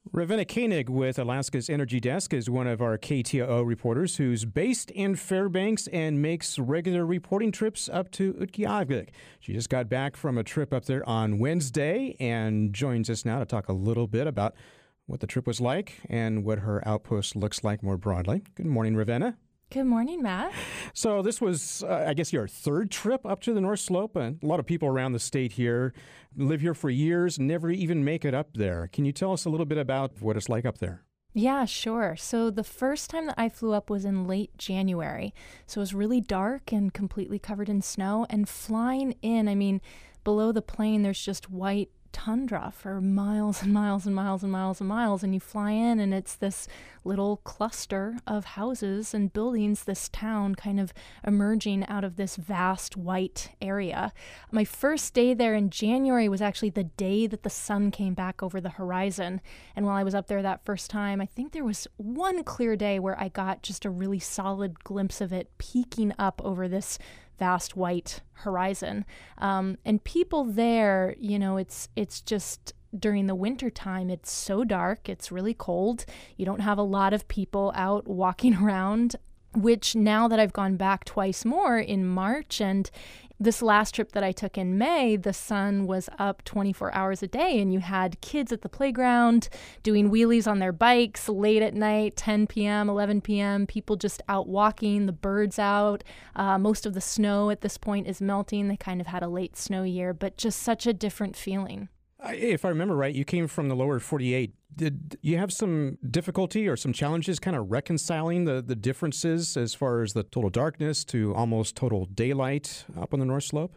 Ravenna Koenig with Alaska's Energy Desk is one of our KTOO reporters who's based in Fairbanks and makes regular reporting trips up to Utqiagvik. She just got back from a trip up there on Wednesday and joins us now to talk a little bit about what the trip was like and what her outpost looks like more broadly. Good morning, Ravenna. Good morning, Matt. So this was, I guess, your third trip up to the North Slope. A lot of people around the state here live here for years, never even make it up there. Can you tell us a little bit about what it's like up there? Yeah, sure. So the first time that I flew up was in late January. So it was really dark and completely covered in snow. And flying in, below the plane, there's just white tundra for miles and miles and miles and miles and miles, and you fly in and it's this little cluster of houses and buildings, this town kind of emerging out of this vast white area. My first day there in January was actually the day that the sun came back over the horizon, and while I was up there that first time, I think there was one clear day where I got just a really solid glimpse of it peeking up over this vast white horizon. And people there, it's just during the winter time, it's so dark, it's really cold. You don't have a lot of people out walking around, which now that I've gone back twice more in March and this last trip that I took in May, the sun was up 24 hours a day and you had kids at the playground doing wheelies on their bikes late at night, 10 p.m., 11 p.m., people just out walking, the birds out. Most of the snow at this point is melting. They kind of had a late snow year, but just such a different feeling. If I remember right, you came from the lower 48. Did you have some difficulty or some challenges kind of reconciling the differences as far as the total darkness to almost total daylight up on the North Slope?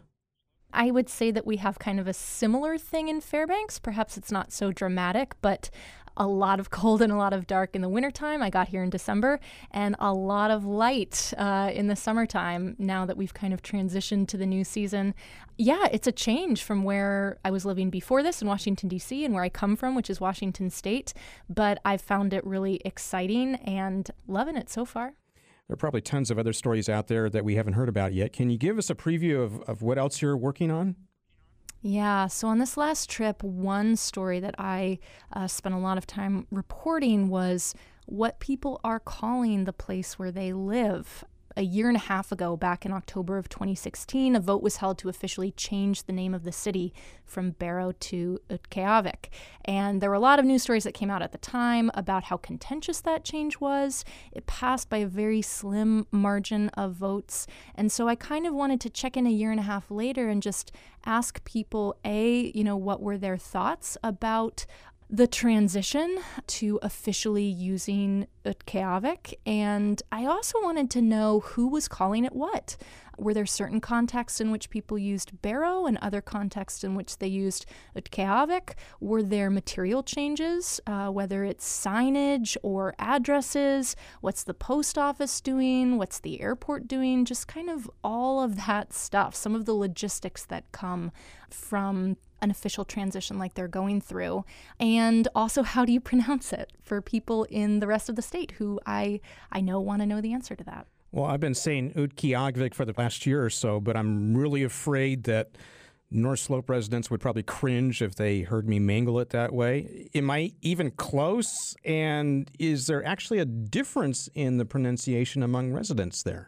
I would say that we have kind of a similar thing in Fairbanks. Perhaps it's not so dramatic, but a lot of cold and a lot of dark in the wintertime. I got here in December, and a lot of light in the summertime now that we've kind of transitioned to the new season. Yeah, it's a change from where I was living before this in Washington, D.C., and where I come from, which is Washington State. But I've found it really exciting and loving it so far. There are probably tons of other stories out there that we haven't heard about yet. Can you give us a preview of what else you're working on? Yeah, so on this last trip, one story that I spent a lot of time reporting was what people are calling the place where they live. A year and a half ago, back in October of 2016, a vote was held to officially change the name of the city from Barrow to Utqiagvik. And there were a lot of news stories that came out at the time about how contentious that change was. It passed by a very slim margin of votes. And so I kind of wanted to check in a year and a half later and just ask people, what were their thoughts about the transition to officially using Utqiagvik, and I also wanted to know who was calling it what. Were there certain contexts in which people used Barrow and other contexts in which they used Utqiagvik? Were there material changes, whether it's signage or addresses? What's the post office doing? What's the airport doing? Just kind of all of that stuff, some of the logistics that come from an official transition like they're going through. And also, how do you pronounce it for people in the rest of the state who I know want to know the answer to that? Well, I've been saying Utqiagvik for the past year or so, but I'm really afraid that North Slope residents would probably cringe if they heard me mangle it that way. Am I even close? And is there actually a difference in the pronunciation among residents there?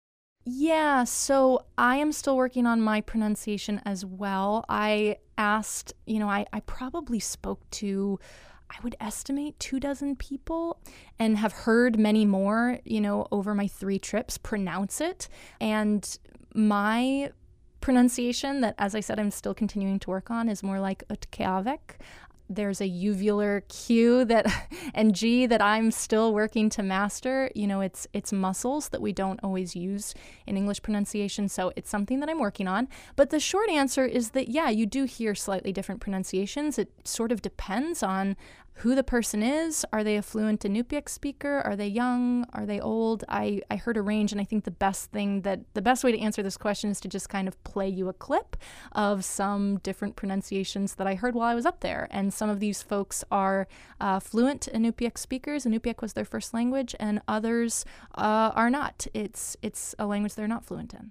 Yeah, so I am still working on my pronunciation as well. I asked, I probably spoke to, I would estimate 24 people and have heard many more, over my 3 trips pronounce it. And my pronunciation that, as I said, I'm still continuing to work on is more like Utqiagvik. There's a uvular Q and G that I'm still working to master. It's muscles that we don't always use in English pronunciation, so it's something that I'm working on. But the short answer is that, yeah, you do hear slightly different pronunciations. It sort of depends on who the person is. Are they a fluent Inupiaq speaker? Are they young? Are they old? I heard a range, and I think the best way to answer this question is to just kind of play you a clip of some different pronunciations that I heard while I was up there. And some of these folks are fluent Inupiaq speakers. Inupiaq was their first language, and others are not. It's a language they're not fluent in.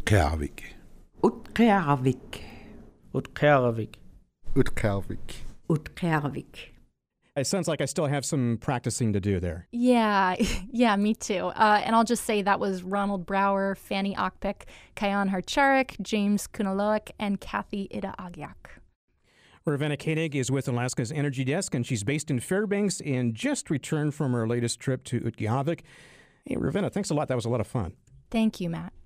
Utqiagvik. Utqiagvik. Utqiagvik. Utqiagvik. Utqiagvik. It sounds like I still have some practicing to do there. Yeah, yeah, me too. And I'll just say that was Ronald Brower, Fanny Okpik, Kayan Harcharik, James Kunaloic, and Kathy Ida-Agyak. Ravenna Koenig is with Alaska's Energy Desk, and she's based in Fairbanks and just returned from her latest trip to Utqiagvik. Hey, Ravenna, thanks a lot. That was a lot of fun. Thank you, Matt.